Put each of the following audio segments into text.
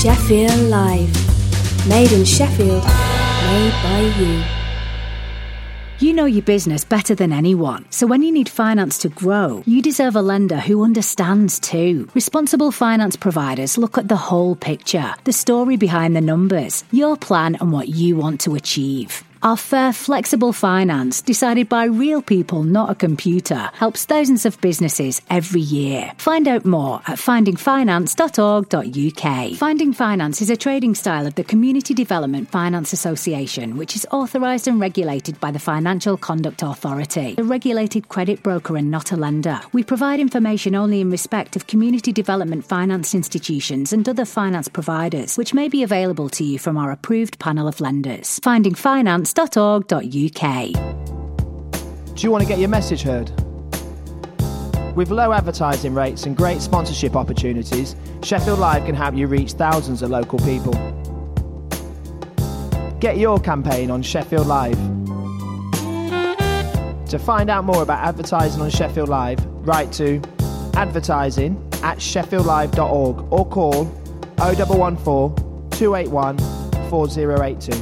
Sheffield Live. Made in Sheffield, made by you. You know your business better than anyone, so when you need finance to grow, you deserve a lender who understands too. Responsible finance providers look at the whole picture, the story behind the numbers, your plan and what you want to achieve. Our fair, flexible finance, decided by real people, not a computer, helps thousands of businesses every year. Find out more at findingfinance.org.uk. Finding Finance is a trading style of the Community Development Finance Association, which is authorised and regulated by the Financial Conduct Authority, a regulated credit broker and not a lender. We provide information only in respect of community development finance institutions and other finance providers, which may be available to you from our approved panel of lenders. Finding Finance. .org.uk. Do you want to get your message heard? With low advertising rates and great sponsorship opportunities, Sheffield Live can help you reach thousands of local people. Get your campaign on Sheffield Live. To find out more about advertising on Sheffield Live, write to advertising@sheffieldlive.org or call 0114 281 4082.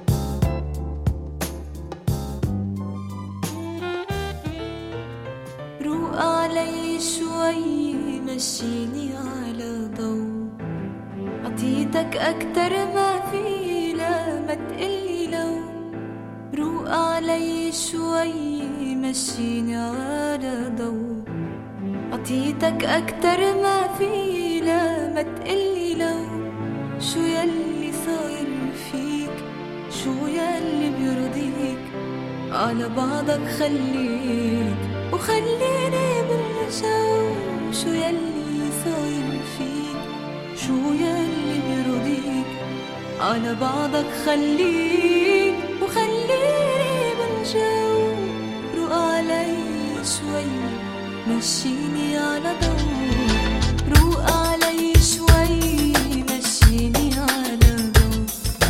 مشيني على ضوء عطيتك أكتر ما في لا ما تقلي لو روق علي شوي مشيني على ضوء عطيتك أكتر ما في لا ما تقلي لو شو يلي صاير فيك شو يلي بيرضيك على بعضك خليك وخليني بالجو شو يلي صاير فيك شو يلي بيرضيك على بعضك خليك وخليني بالجو روق علي شوي مشيني على ضوء روق علي شوي مشيني على ضوء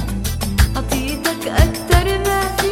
عطيتك أكتر ما في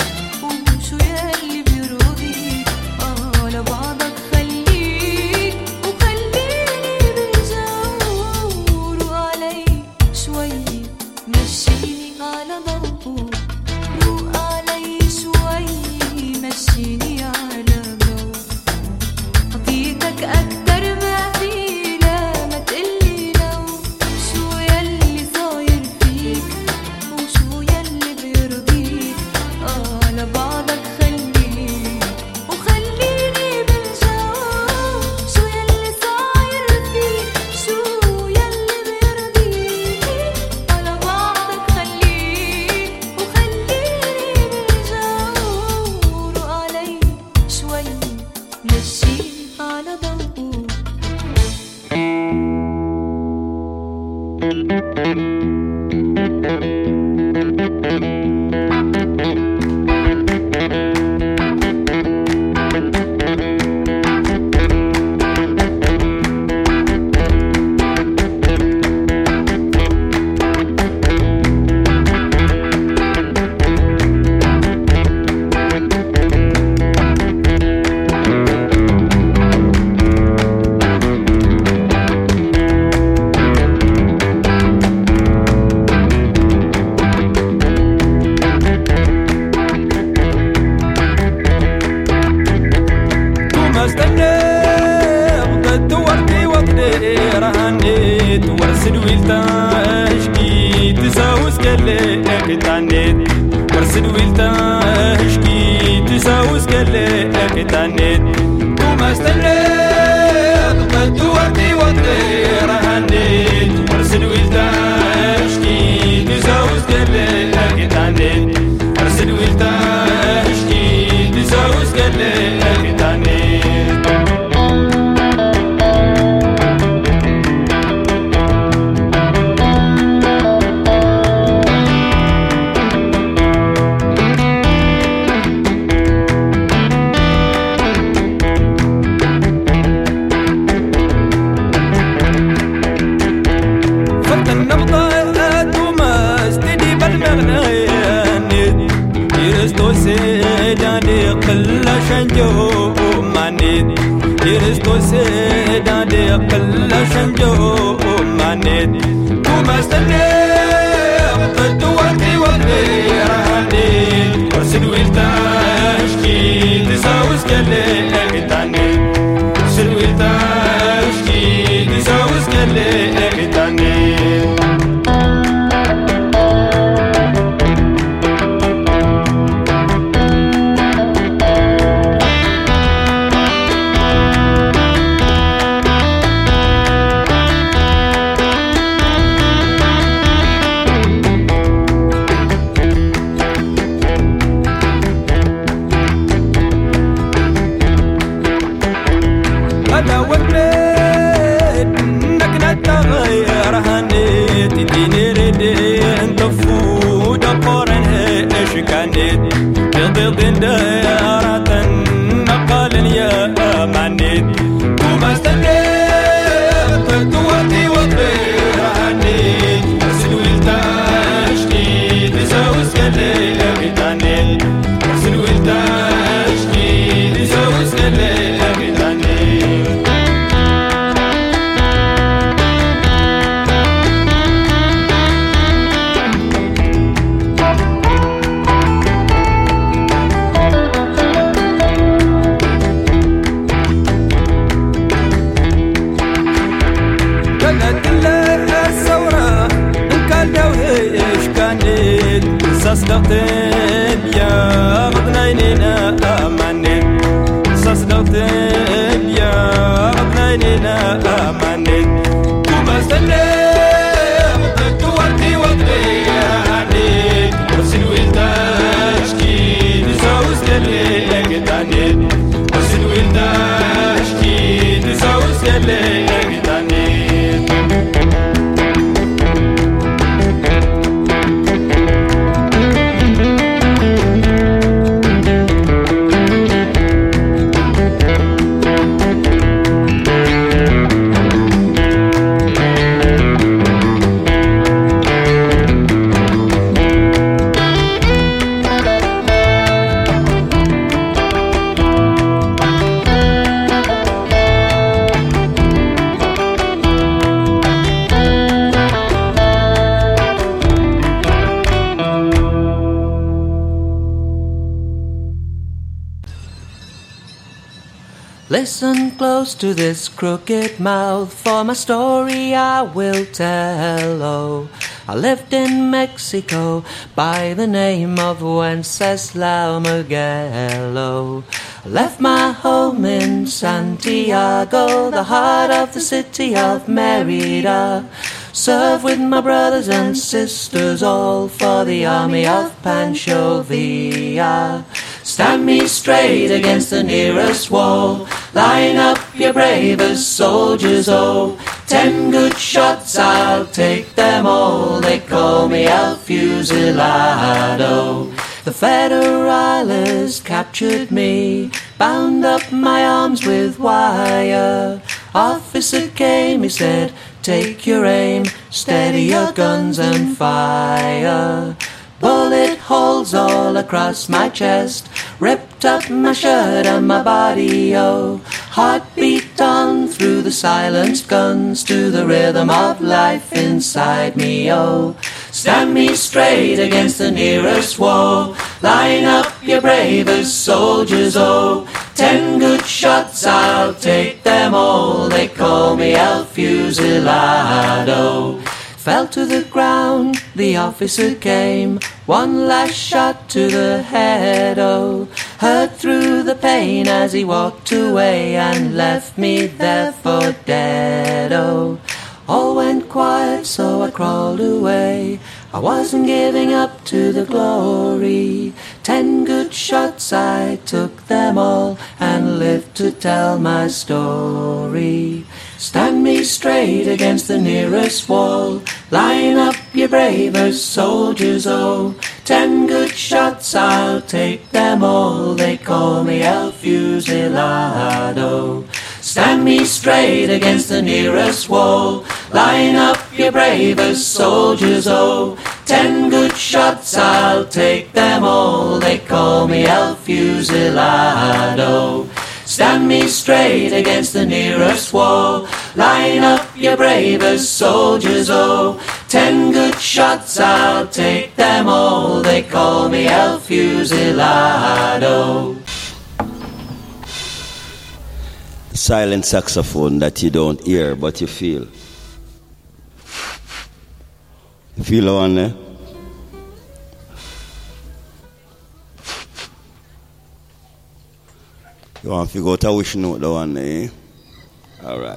على بعضك خليك على ضوء. Listen close to this crooked mouth, for my story I will tell. Oh, I lived in Mexico by the name of Wenceslao Miguel. I left my home in Santiago, the heart of the city of Merida. Served with my brothers and sisters, all for the army of Pancho Villa. Stand me straight against the nearest wall. Line up your bravest soldiers, oh. 10 good shots, I'll take them all. They call me El Fusilado. The Federalists captured me, bound up my arms with wire. Officer came, he said, take your aim, steady your guns and fire. Bullet holes all across my chest, ripped up my shirt and my body, oh. Heartbeat on through the silenced guns to the rhythm of life inside me, oh. Stand me straight against the nearest wall. Line up your bravest soldiers, oh. 10 good shots, I'll take them all. They call me El Fusilado. Fell to the ground, the officer came. One last shot to the head, oh. Heard through the pain as he walked away and left me there for dead, oh. All went quiet, so I crawled away. I wasn't giving up to the glory. 10 good shots, I took them all and lived to tell my story. Stand me straight against the nearest wall. Line up your bravest soldiers, oh. 10 good shots, I'll take them all. They call me El Fusilado. Stand me straight against the nearest wall. Line up your bravest soldiers, oh. 10 good shots, I'll take them all. They call me El Fusilado. Stand me straight against the nearest wall. Line up your bravest soldiers, oh. 10 good shots, I'll take them all. They call me El Fusilado. Silent saxophone that you don't hear but you feel. You feel the one there? You want to figure out a wish note, the one there, eh? All right.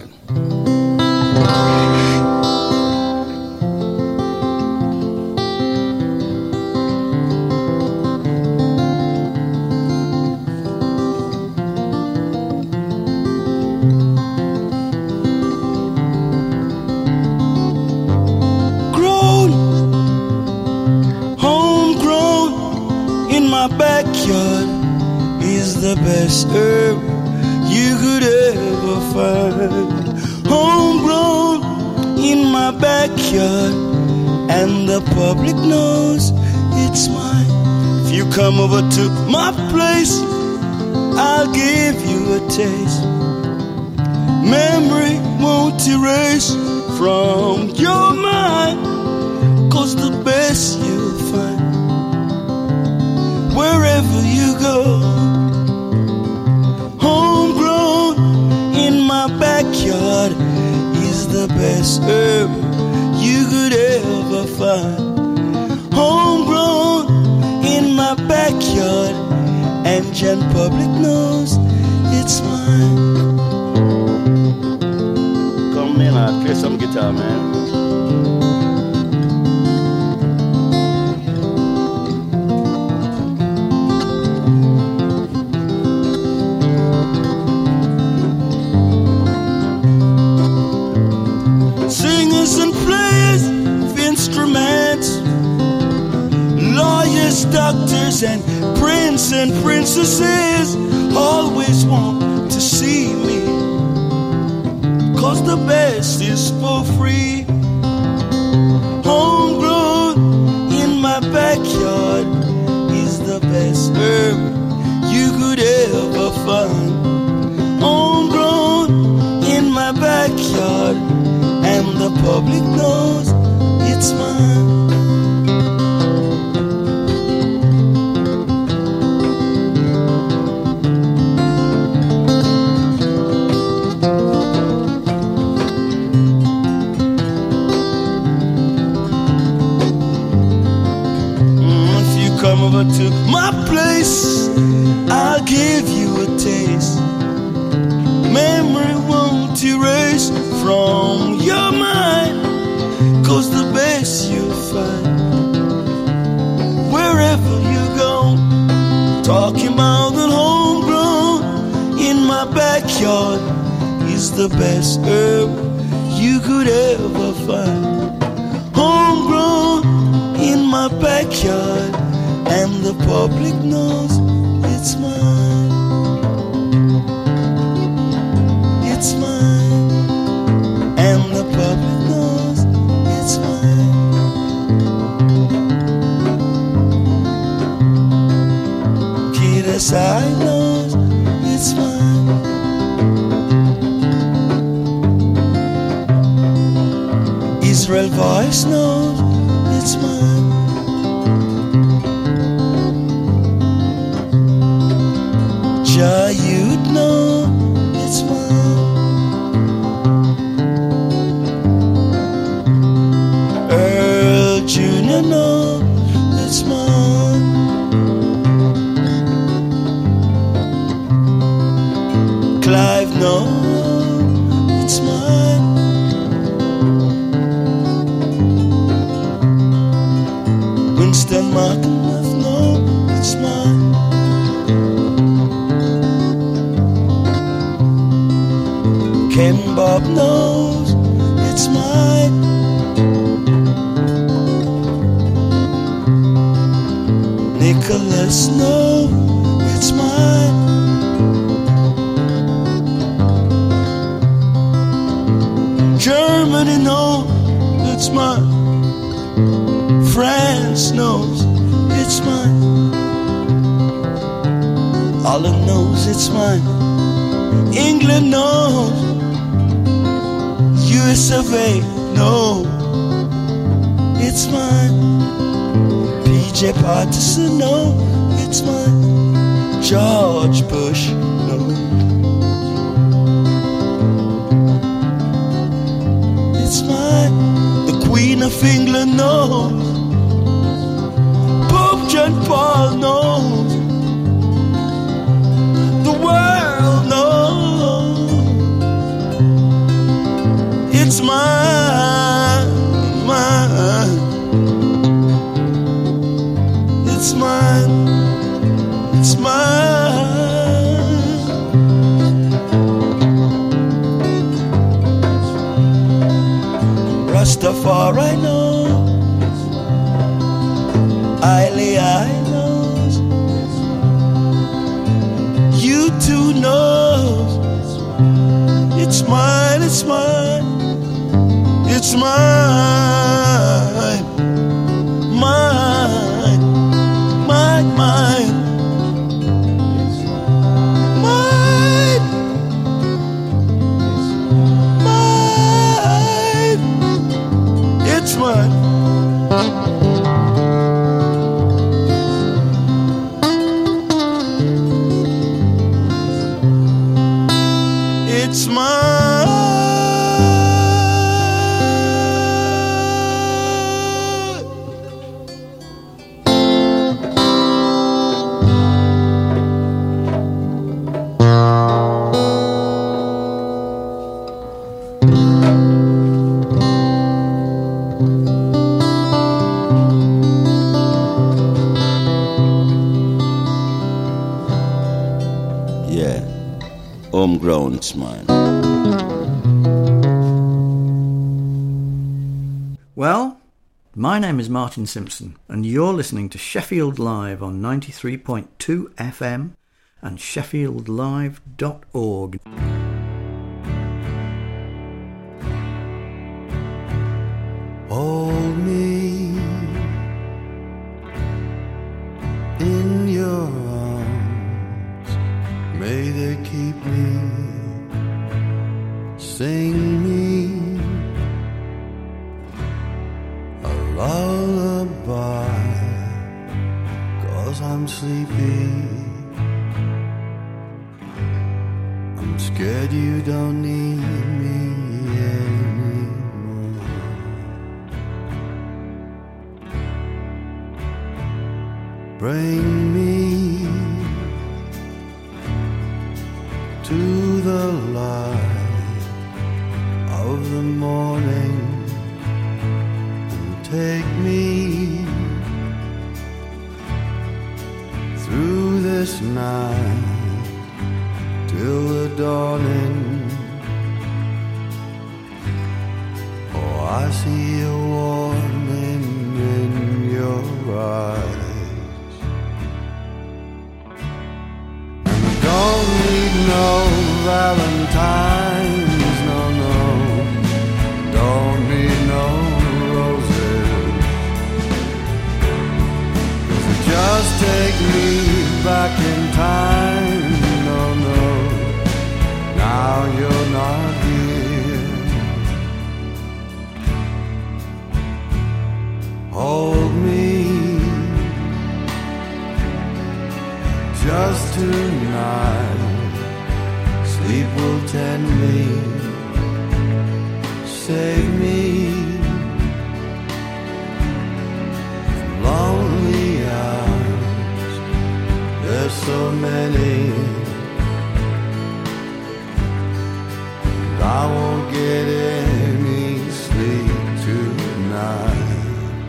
Backyard is the best herb you could ever find. Homegrown in my backyard, and the public knows it's mine. If you come over to my place, I'll give you a taste. Memory won't erase from your mind, 'cause the best you'll find wherever you go. Homegrown in my backyard is the best herb you could ever find. Homegrown in my backyard, and Gen Public knows it's mine. Come in and play some guitar, man. Doctors and prince and princesses always want to see me, 'cause the best is for free. Homegrown in my backyard is the best herb you could ever find. Homegrown in my backyard, and the public knows it's mine. Over to my place, I'll give you a taste. Memory won't erase from your mind, 'cause the best you'll find wherever you go. Talking about is the best herb you could ever find. Homegrown in my backyard, and the public knows it's mine. It's mine, and the public knows it's mine. Kidasai knows it's mine. Israel Voice knows it's mine. Jah you'd know it's mine. Earl Jr. know it's mine. Clive know it's mine. Winston Markham know it's mine. Ken Bob knows it's mine. Nicholas knows it's mine. Germany knows it's mine. France knows it's mine. Holland knows it's mine. England knows. US of A, no, it's mine. PJ Patterson, no, it's mine. George Bush, no, it's mine. The Queen of England knows. Pope John Paul knows. The world knows. It's mine, mine. It's mine, it's mine. Rastafari knows. Eiley I knows. You too knows. It's mine, it's mine. It's mine, mine, mine, mine, mine, mine. It's mine. It's mine. Homegrown, it's mine. Well, my name is Martin Simpson, and you're listening to Sheffield Live on 93.2 FM and sheffieldlive.org. Hold me in your arms, may they keep me, sing me a lullaby, 'cause I'm sleepy, I'm scared you don't need me anymore. Bring me to the light of the morning and take me through this night till the dawning. I see a warning in your eyes. And I don't need no Valentine's, no, no. Don't need no roses. 'Cause it just take me back in time, no, no. Now you're not here. Hold me just tonight. Sleep will tend me, save me from lonely hours. There's so many. I won't get any sleep tonight.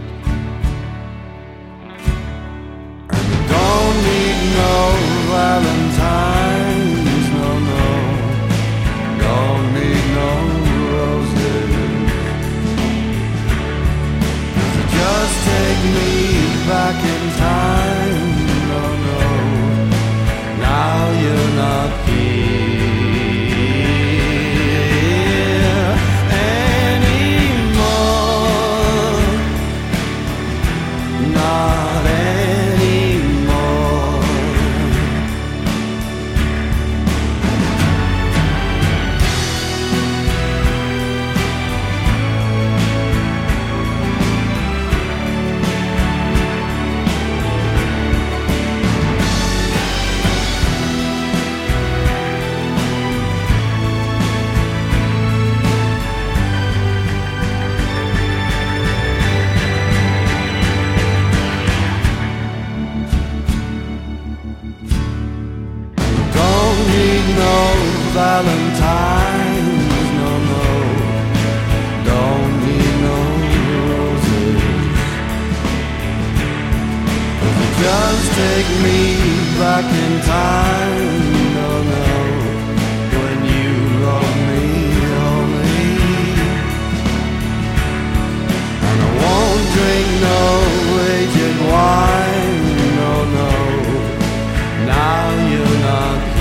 And I don't need no Valentine's, no, no. Don't need no roses. Just take me back in time, no, no. Now you're not here. Valentine's, no, no. Don't need no roses. Just take me back in time, no, no. When you love me only. And I won't drink no aged wine, no, no. Now you're not here.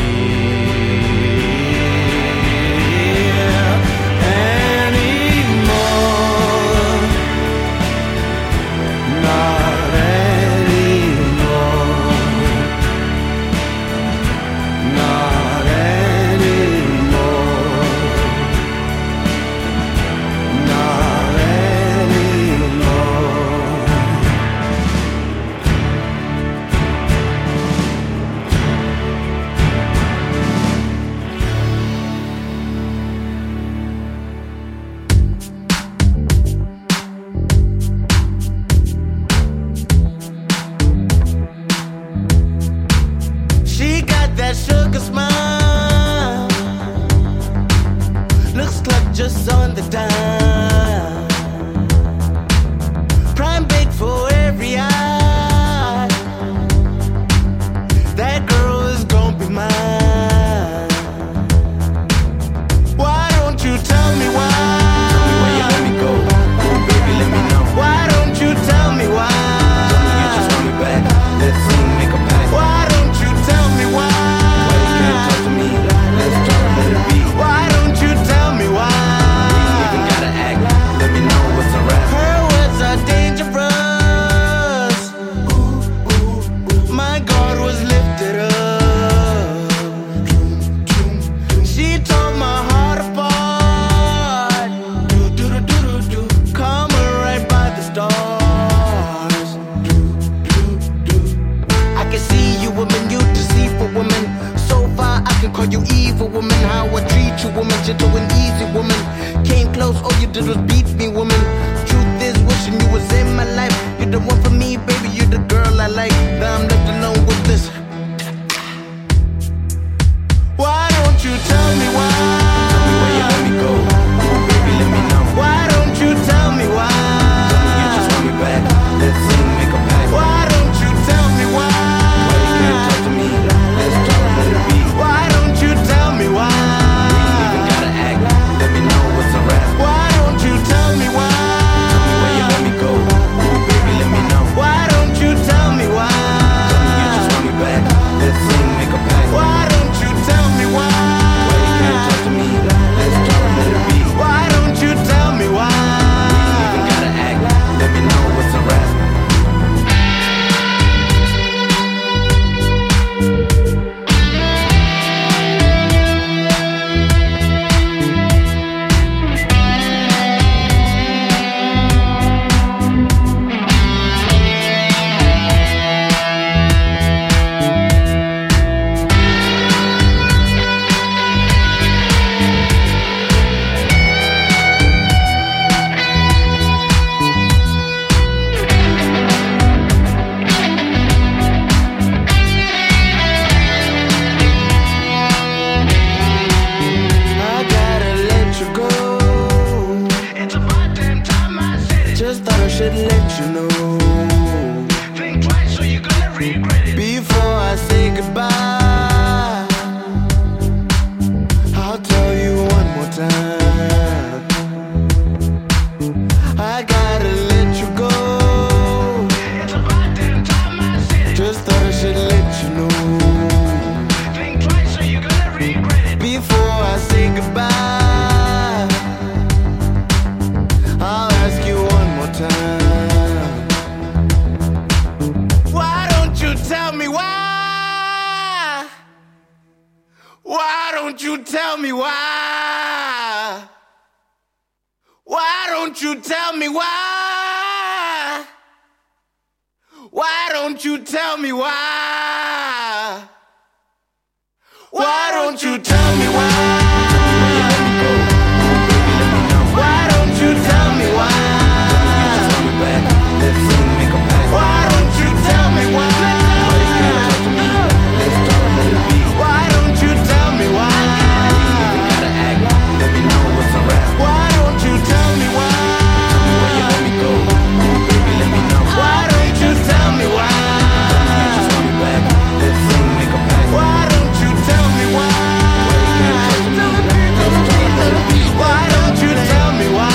Just on the dime, prime bait for every eye. That girl is gonna be mine. Why don't you tell me why? Tell me why you let me go. Oh baby, let me know. Why don't you tell me why? Tell me you just want me back. Let's make a pact. Why don't you tell me why? Why you can't talk to me? Let's talk, let it be. Why don't you tell me why? Let me know what's a rap. Her words are dangerous. My guard was lifted up. She tore my heart apart. Calm her right by the stars. I can see you woman, you deceitful woman. So far I can call you evil woman. How I treat you woman, gentle and easy woman. Came close, all you did was beat me, woman. Truth is, wishing you was in my life. You're the one for me, baby, you're the girl I like. Now I'm left alone with this. Why don't you tell me why? Tell me why you let me go. Oh baby, let me know. Why don't you tell me why? Tell me you just want me back. Let's make a pact. Why don't you tell me why? Why you can't talk to me? Let's talk, let it be. Why don't you tell me why? We ain't even gotta act. Let me know what's a rap. Why don't you tell me why? me why? Why don't you tell me why? Why don't you tell me why? Why don't you tell me why? Why don't you tell me why? Why don't you tell me why? Why don't you tell me why? Why don't you tell me why? Why don't you tell me why? Why don't you tell me why? Why don't you tell me why?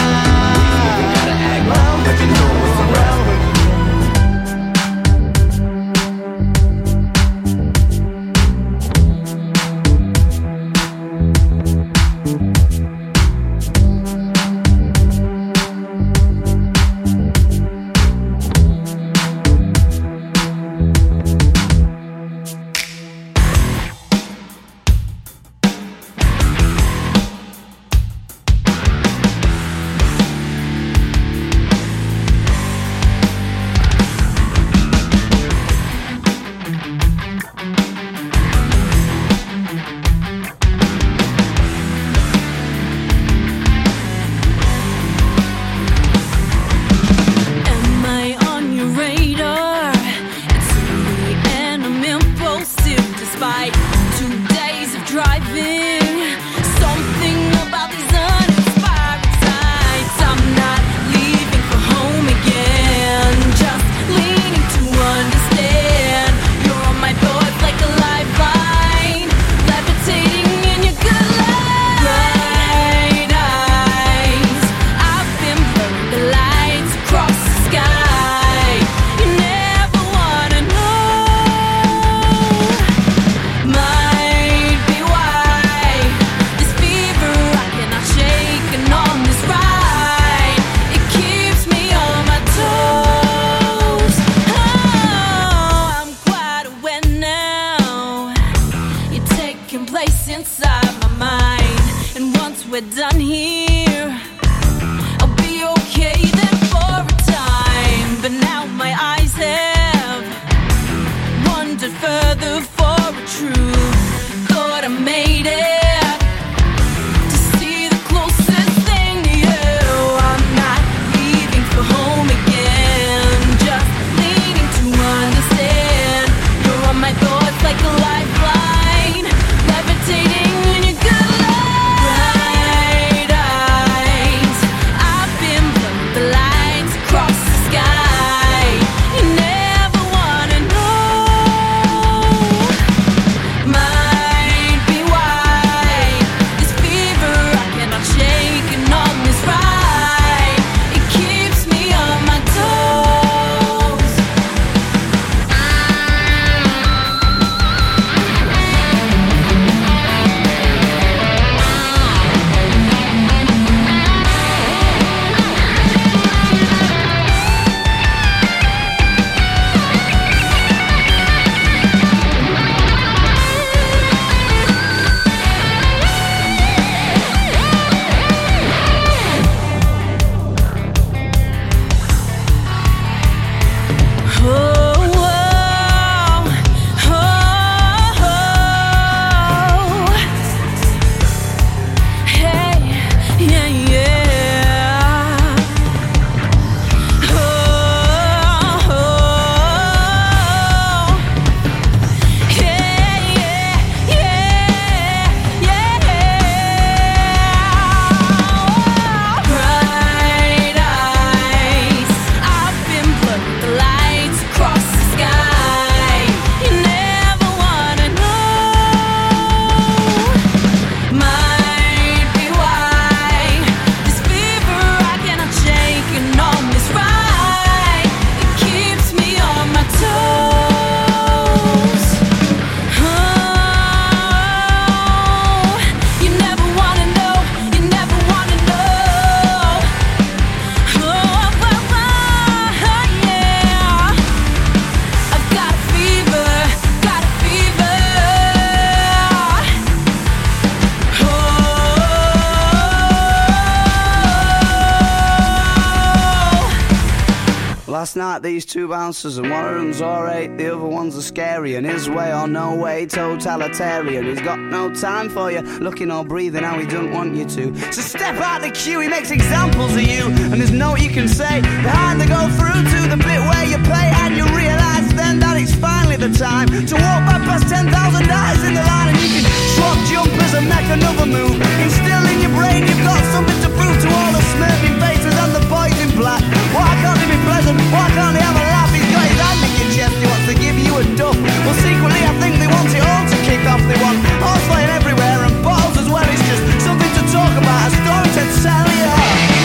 Last night these two bouncers, and one of them's alright, the other one's a scary, and his way or no way, totalitarian. He's got no time for you, looking or breathing how he doesn't want you to. So step out the queue, he makes examples of you, and there's no you can say. Behind the go through to the bit where you pay, and you realise then that it's finally the time to walk back past 10,000 eyes in the line, and you can swap jumpers and make another move. Instill in your brain you've got something to prove to all the smirking faces and the boys in black. Why can't he be pleasant? Why can't he have a laugh? He's got his hand in your chest, he wants to give you a duff. Well, secretly I think they want it all to kick off. They want horse playing everywhere and balls as well. It's just something to talk about, a story to tell you.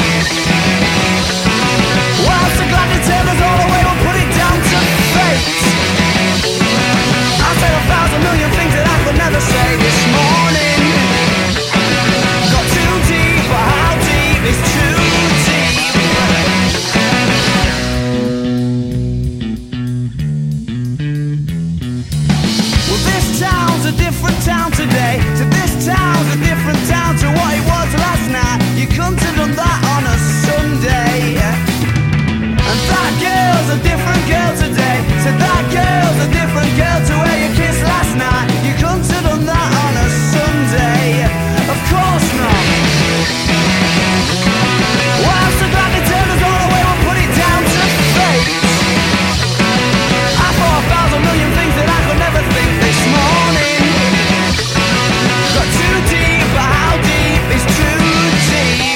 Well, I'm so glad to tell us all the way, we'll put it down to fate. I'll say 1,000 million things that I could never say this morning. Got too deep, but how deep is too deep? Well, this town's a different town today. So this town's a different town to what it was last night. You couldn't have done that on a Sunday. And that girl's a different girl today. So that girl's a different girl to where you kissed last night. You couldn't have done that on a Sunday. Of course not. Well, I'm so glad they turned us all away. We'll put it down to fate. I thought 1,000 million things that I could never think this morning. Got too deep, but how deep is too deep?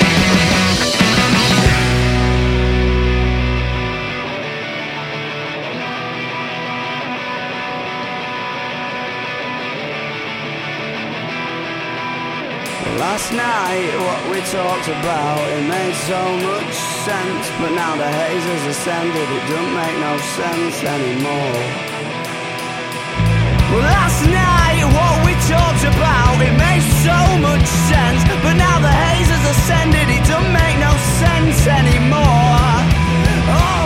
Last night, what we talked about, it made so much sense. But now the haze has ascended, it don't make no sense anymore. Well, last night, what we talked about, it made so much sense. But now the haze has ascended, it don't make no sense anymore. Oh!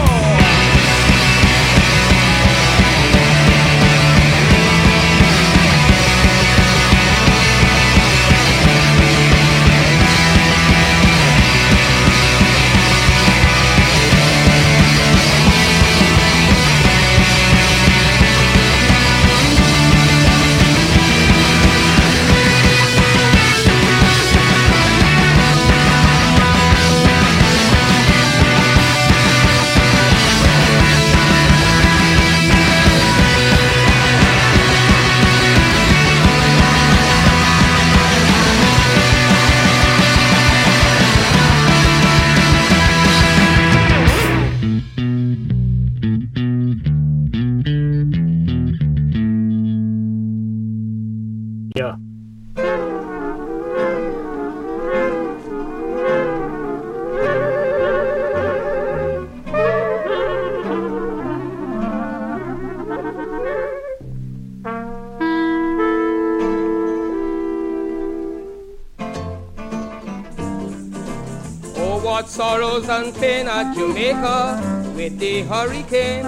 Sorrows and pain at Jamaica with the hurricane.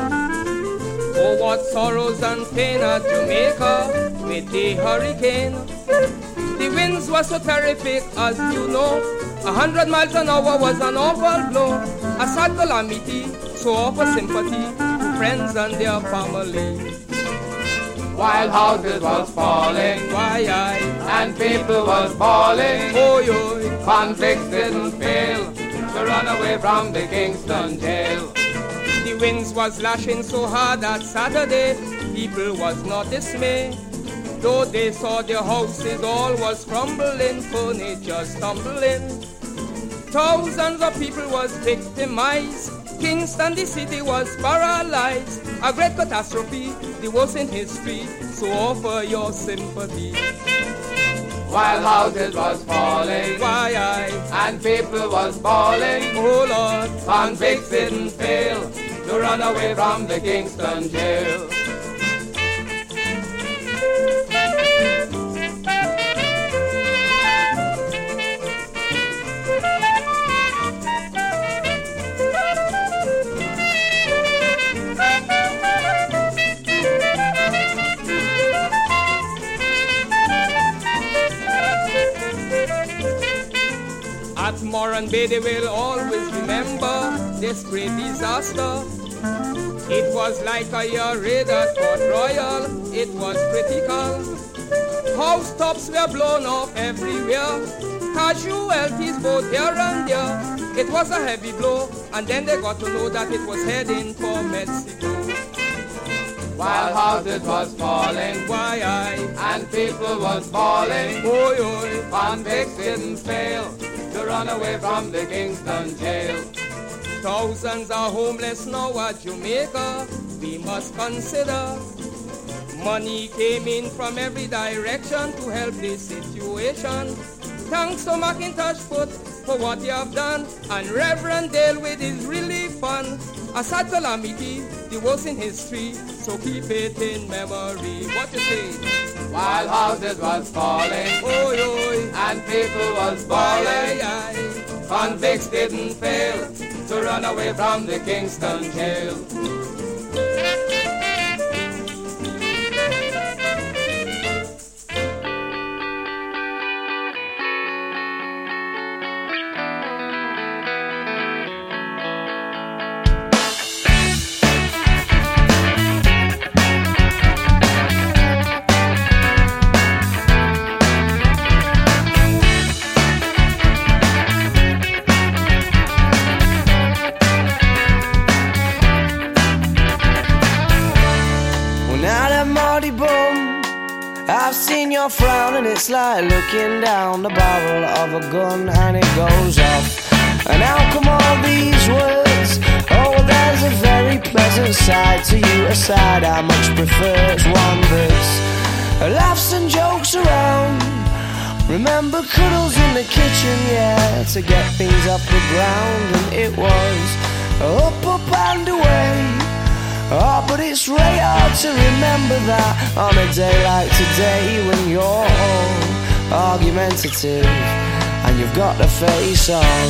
Oh, what sorrows and pain at Jamaica with the hurricane. The winds were so terrific, as you know. 100 miles an hour was an awful blow. A sad calamity, so offer sympathy to friends and their family. While houses was falling, and people was falling, convicts didn't fail to run away from the Kingston jail. The winds was lashing so hard that Saturday, people was not dismayed. Though they saw their houses all was crumbling, furniture stumbling. Thousands of people was victimized. Kingston, the city, was paralyzed. A great catastrophe, the worst in history, so offer your sympathy. While houses was falling, and people was falling, oh Lord, convicts didn't fail to run away from the Kingston jail. At Moran Bay they will always remember this great disaster. It was like a year raid at Port Royal, it was critical. Housetops were blown off everywhere, casualties both here and there. It was a heavy blow, and then they got to know that it was heading for Mexico. While houses was falling, and people was falling, convicts didn't fail to run away from the Kingston jail. Thousands are homeless now at Jamaica, we must consider. Money came in from every direction to help this situation. Thanks to Macintosh Foot for what you have done, and Reverend Dale with his relief fund. A sad calamity, the worst in history, so keep it in memory. What you say? While houses was falling, and people was falling, convicts didn't fail to run away from the Kingston jail. I've seen your frown and it's like looking down the barrel of a gun and it goes off. And how come all these words? Oh, there's a very pleasant side to you, a side I much prefer. It's one that's laughs and jokes around. Remember cuddles in the kitchen, yeah, to get things off the ground. And it was up and away. Oh, but it's really hard to remember that on a day like today when you're all argumentative and you've got the face on.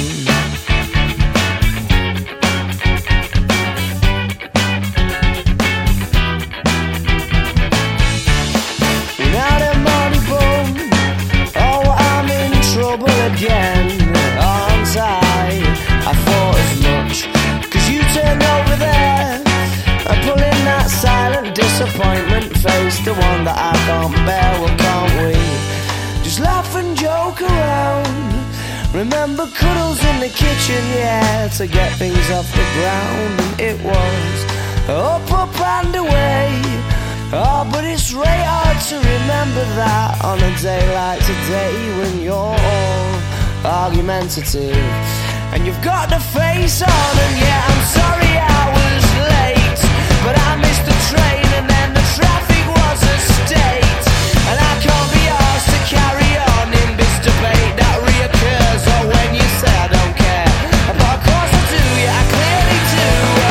Now the money boom, oh, I'm in trouble again, aren't I? I thought as much, 'cause you turned over there and pulling that silent disappointment face, the one that I can't bear. Well, can't we just laugh and joke around? Remember cuddles in the kitchen, yeah, to get things off the ground. And it was up and away. Oh, but it's really hard to remember that on a day like today when you're all argumentative and you've got the face on. And yeah, I'm sorry I was late, but I missed the train and then the traffic was a state. And I can't be asked to carry on in this debate that reoccurs. Or when you say I don't care, but of course I do, yeah, I clearly do.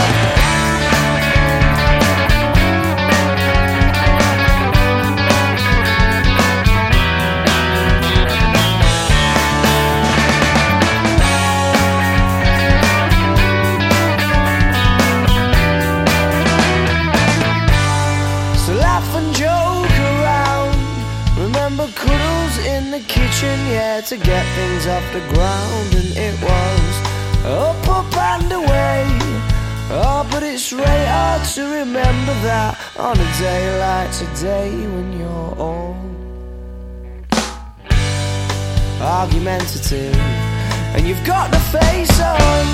Cuddles in the kitchen, yeah, to get things off the ground. And it was up and away. Oh, but it's really hard to remember that on a day like today when you're all argumentative and you've got the face on.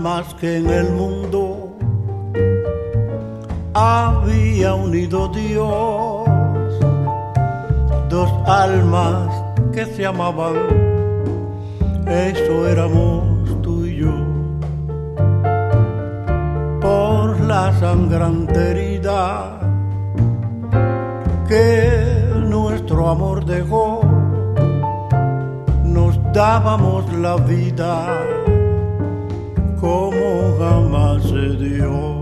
almas que en el mundo había unido Dios, dos almas que se amaban, eso éramos tú y yo. Por la sangrante herida que nuestro amor dejó, nos dábamos la vida como jamás se dio.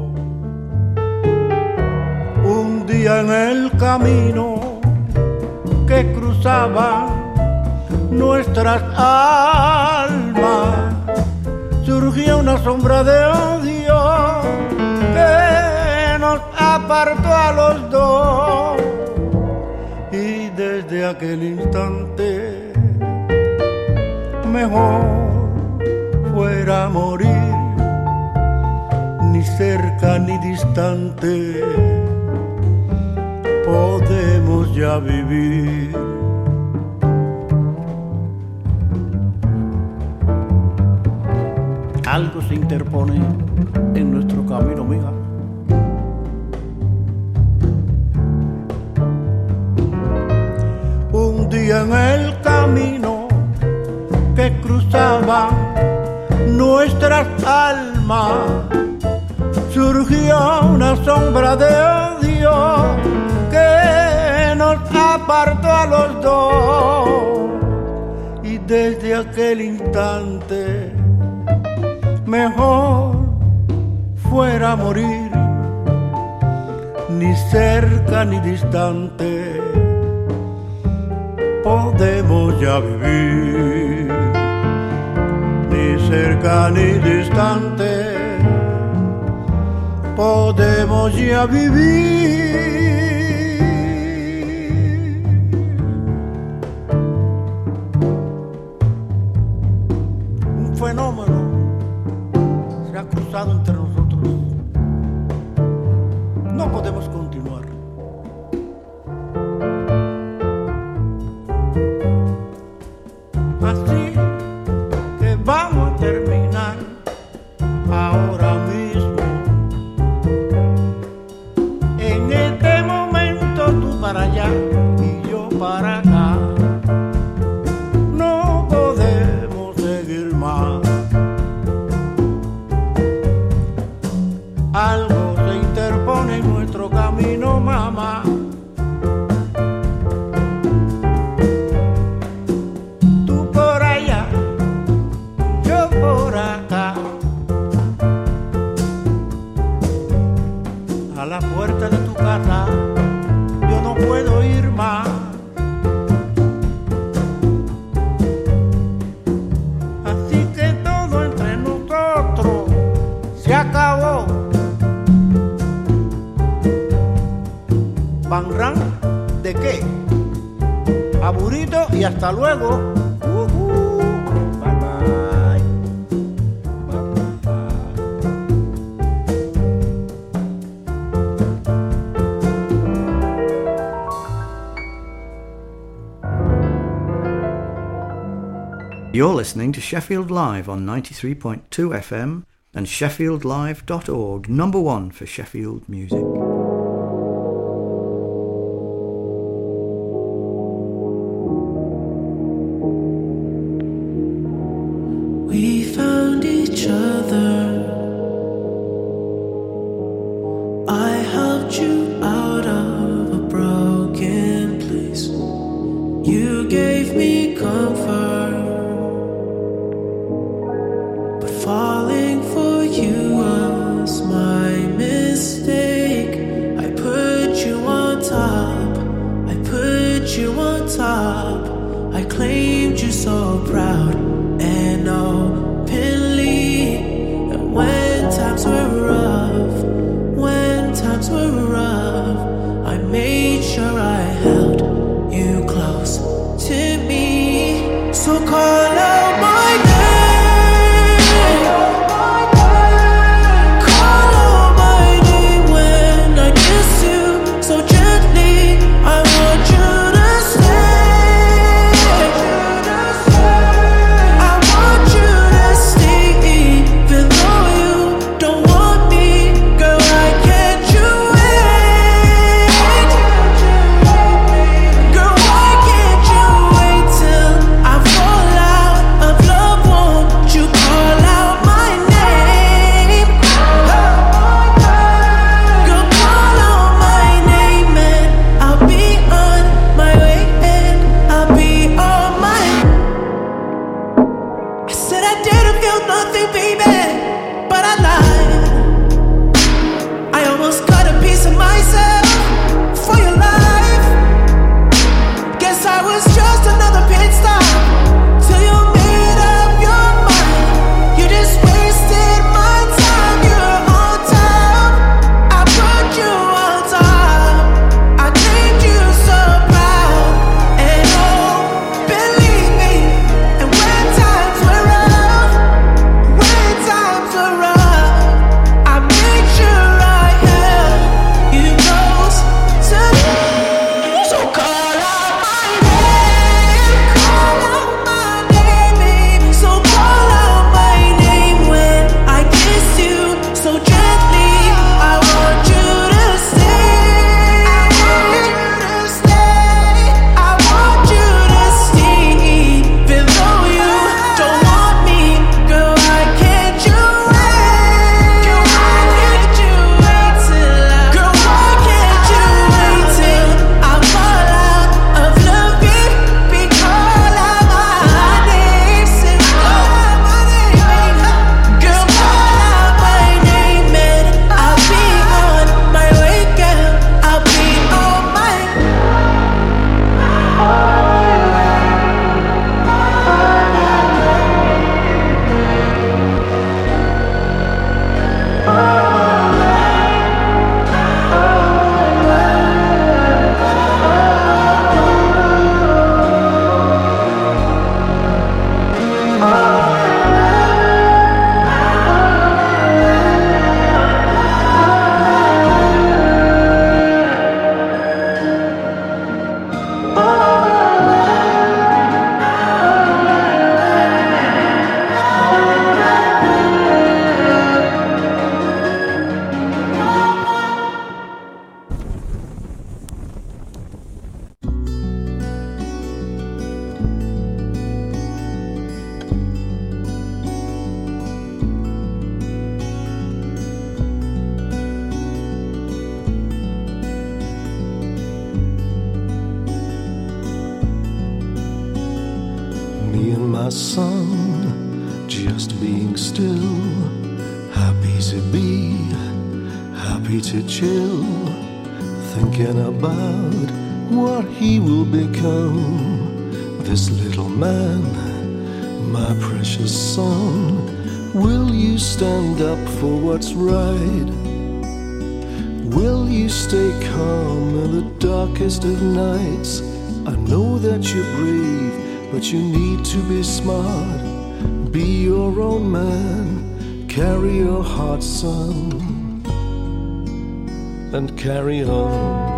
Un día en el camino que cruzaban nuestras almas, surgió una sombra de odio que nos apartó a los dos. Y desde aquel instante mejor fuera morir, ni cerca ni distante podemos ya vivir. Algo se interpone en nuestro camino, mija. Un día en el camino que cruzaban nuestras almas, surgió una sombra de odio que nos apartó a los dos. Y desde aquel instante mejor fuera morir, ni cerca ni distante podemos ya vivir, ni cerca ni distante podemos ya vivir. Un fenómeno se ha cruzado entre nosotros. No podemos continuar. Así que vamos a terminar ahora mismo. En este momento tú para allá y yo para acá. No podemos seguir más. Algo se interpone en nuestro camino, mamá. Tú por allá, yo por acá. A la puerta de tu casa yo no puedo ir más. Así que todo entre nosotros se acabó. Banrán, ¿de qué? Aburrito y hasta luego. Bye bye. You're listening to Sheffield Live on 93.2 FM and sheffieldlive.org, number one for Sheffield music. We found each other. I helped you out of a broken place. You gave me comfort, but falling for you was my mistake. I put you on top. I put you on top. I claimed you so proud and openly. And when times were rough, sun, just being still, happy to be, happy to chill, thinking about what he will become. This little man, my precious son, will you stand up for what's right? Will you stay calm in the darkest of nights? I know that you're brave, but you need to be smart. Be your own man, carry your heart, son, and carry on.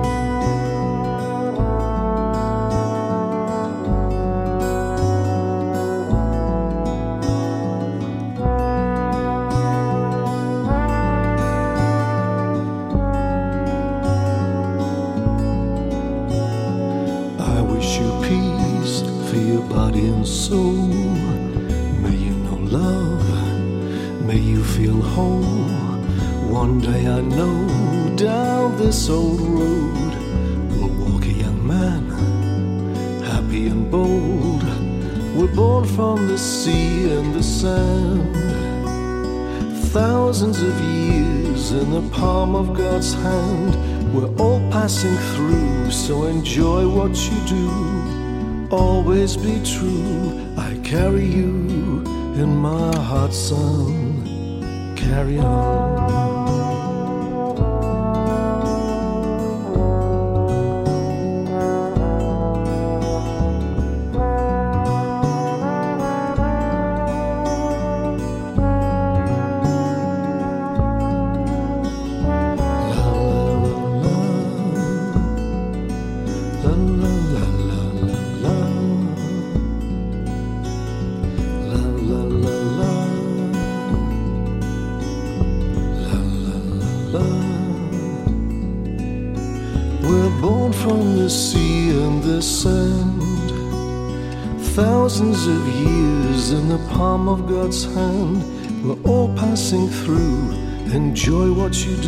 Body and soul, may you know love, may you feel whole. One day I know down this old road will walk a young man, happy and bold. We're born from the sea and the sand, thousands of years in the palm of God's hand. We're all passing through, so enjoy what you do. Always be true, I carry you in my heart, son, carry on. We're born from the sea and the sand, thousands of years in the palm of God's hand. We're all passing through, enjoy what you do.